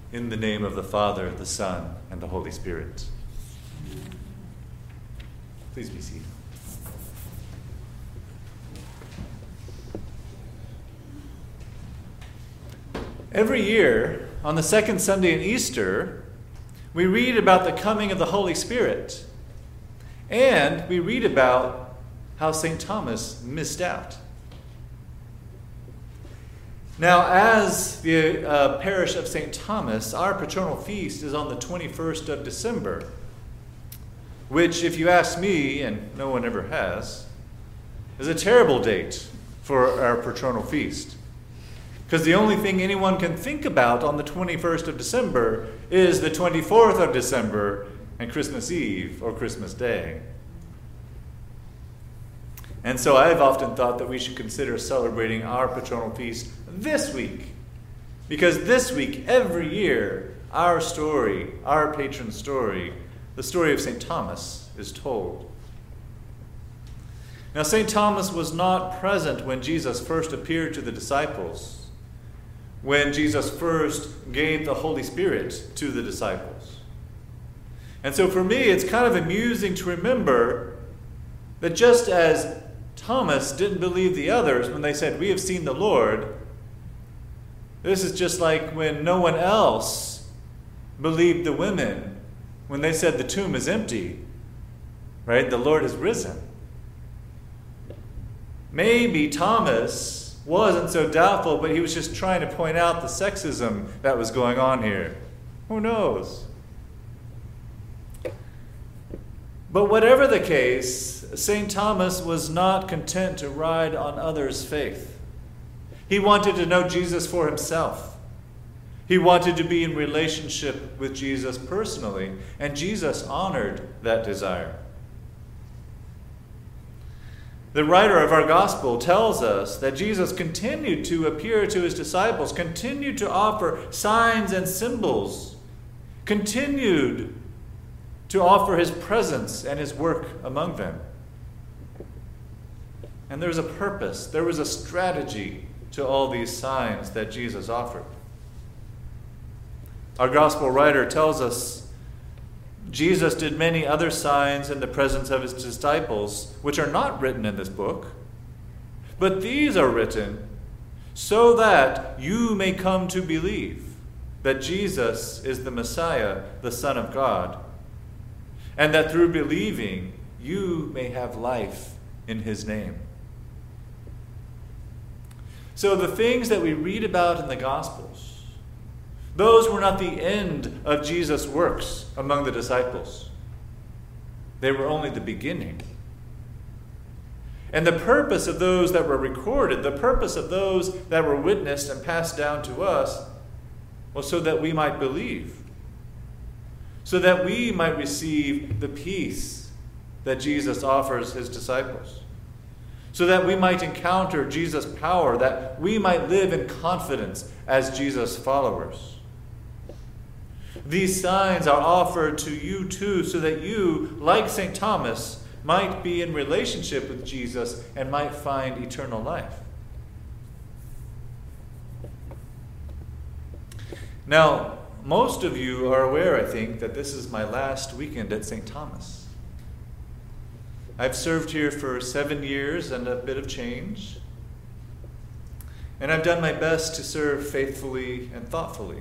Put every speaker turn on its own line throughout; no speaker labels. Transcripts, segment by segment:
In the name of the Father, the Son, and the Holy Spirit. Please be seated. Every year, on the second Sunday in Easter, we read about the coming of the Holy Spirit. And we read about how St. Thomas missed out. Now, as the parish of St. Thomas, our patronal feast is on the 21st of December, which, if you ask me, and no one ever has, is a terrible date for our patronal feast. Because the only thing anyone can think about on the 21st of December is the 24th of December and Christmas Eve or Christmas Day. And so I've often thought that we should consider celebrating our patronal feast this week. Because this week, every year, our story, our patron story, the story of St. Thomas, is told. Now, St. Thomas was not present when Jesus first appeared to the disciples, when Jesus first gave the Holy Spirit to the disciples. And so for me, it's kind of amusing to remember that just as Thomas didn't believe the others when they said, "We have seen the Lord," this is just like when no one else believed the women when they said the tomb is empty, right? The Lord has risen. Maybe Thomas wasn't so doubtful, but he was just trying to point out the sexism that was going on here. Who knows? But whatever the case, St. Thomas was not content to ride on others' faith. He wanted to know Jesus for himself. He wanted to be in relationship with Jesus personally, and Jesus honored that desire. The writer of our gospel tells us that Jesus continued to appear to his disciples, continued to offer signs and symbols, continued to offer his presence and his work among them. And there was a purpose, there was a strategy to all these signs that Jesus offered. Our gospel writer tells us Jesus did many other signs in the presence of his disciples, which are not written in this book, but these are written so that you may come to believe that Jesus is the Messiah, the Son of God, and that through believing you may have life in his name. So the things that we read about in the Gospels, those were not the end of Jesus' works among the disciples. They were only the beginning. And the purpose of those that were recorded, the purpose of those that were witnessed and passed down to us, was so that we might believe, so that we might receive the peace that Jesus offers his disciples, so that we might encounter Jesus' power, that we might live in confidence as Jesus' followers. These signs are offered to you too, so that you, like St. Thomas, might be in relationship with Jesus and might find eternal life. Now, most of you are aware, I think, that this is my last weekend at St. Thomas. I've served here for 7 years and a bit of change. And I've done my best to serve faithfully and thoughtfully.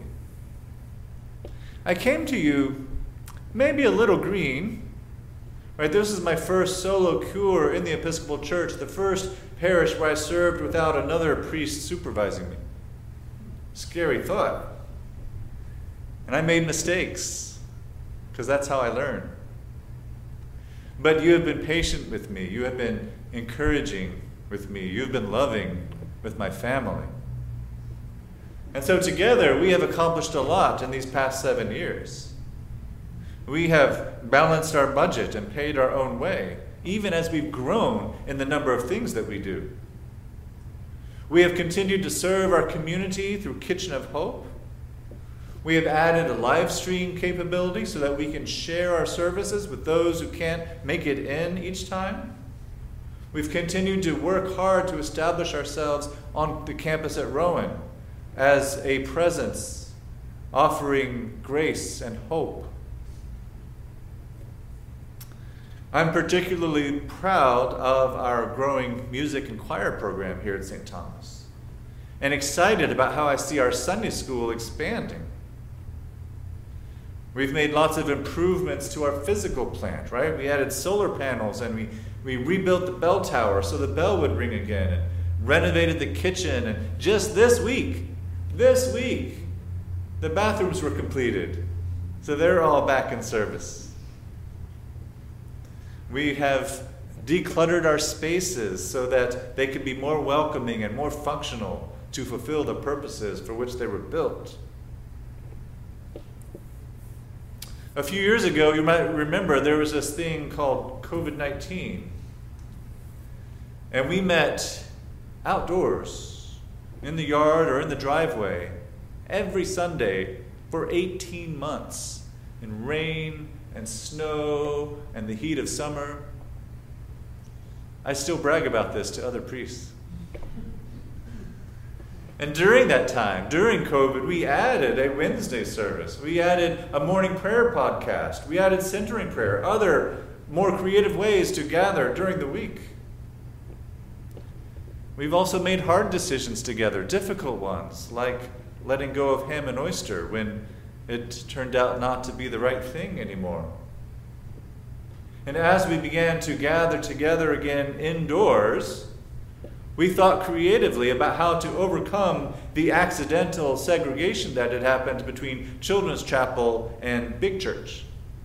I came to you maybe a little green. Right? This is my first solo cure in the Episcopal Church, the first parish where I served without another priest supervising me. Scary thought. And I made mistakes, because that's how I learn. But you have been patient with me. You have been encouraging with me. You've been loving with my family. And so together we have accomplished a lot in these past 7 years. We have balanced our budget and paid our own way, even as we've grown in the number of things that we do. We have continued to serve our community through Kitchen of Hope. We have added a live stream capability so that we can share our services with those who can't make it in each time. We've continued to work hard to establish ourselves on the campus at Rowan as a presence offering grace and hope. I'm particularly proud of our growing music and choir program here at St. Thomas, and excited about how I see our Sunday school expanding. We've made lots of improvements to our physical plant, right? We added solar panels, and we rebuilt the bell tower so the bell would ring again, and renovated the kitchen. And just this week, the bathrooms were completed. So they're all back in service. We have decluttered our spaces so that they could be more welcoming and more functional to fulfill the purposes for which they were built. A few years ago, you might remember there was this thing called COVID-19. And we met outdoors, in the yard or in the driveway, every Sunday for 18 months, in rain and snow and the heat of summer. I still brag about this to other priests. And during that time, during COVID, we added a Wednesday service. We added a morning prayer podcast. We added centering prayer, other more creative ways to gather during the week. We've also made hard decisions together, difficult ones, like letting go of ham and oyster when it turned out not to be the right thing anymore. And as we began to gather together again indoors, we thought creatively about how to overcome the accidental segregation that had happened between Children's Chapel and Big Church.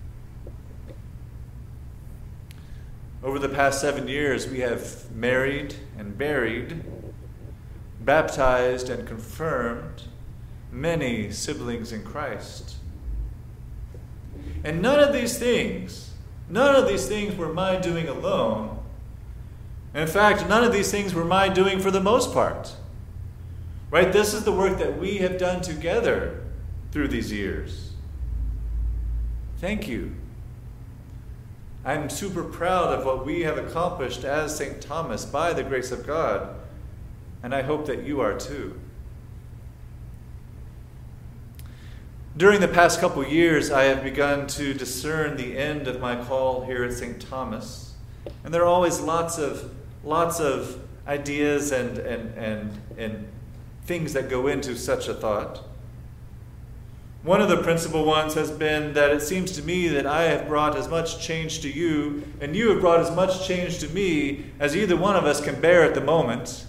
Over the past 7 years, we have married and buried, baptized and confirmed many siblings in Christ. And none of these things were my doing alone. In fact, none of these things were my doing for the most part. Right? This is the work that we have done together through these years. Thank you. I'm super proud of what we have accomplished as St. Thomas by the grace of God, and I hope that you are too. During the past couple years, I have begun to discern the end of my call here at St. Thomas, and there are always lots of ideas and things that go into such a thought. One of the principal ones has been that it seems to me that I have brought as much change to you, and you have brought as much change to me as either one of us can bear at the moment.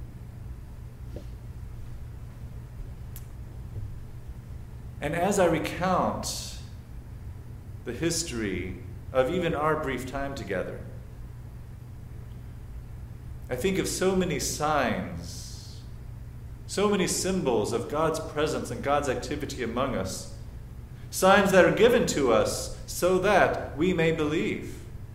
And as I recount the history of even our brief time together, I think of so many signs, so many symbols of God's presence and God's activity among us, signs that are given to us so that we may believe.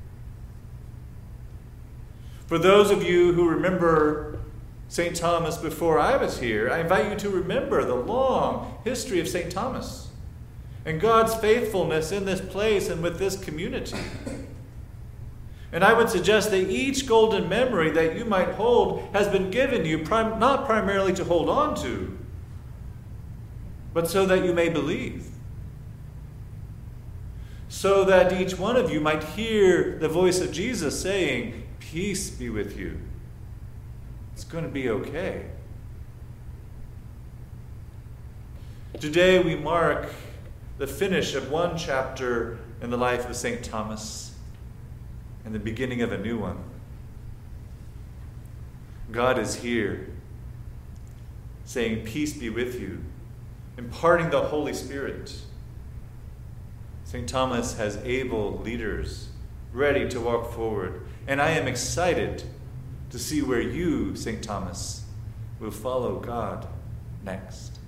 For those of you who remember St. Thomas before I was here, I invite you to remember the long history of St. Thomas and God's faithfulness in this place and with this community. And I would suggest that each golden memory that you might hold has been given you not primarily to hold on to, but so that you may believe. So that each one of you might hear the voice of Jesus saying, "Peace be with you. It's going to be okay." Today we mark the finish of one chapter in the life of St. Thomas and the beginning of a new one. God is here, saying, "Peace be with you," imparting the Holy Spirit. St. Thomas has able leaders ready to walk forward, and I am excited to see where you, St. Thomas, will follow God next.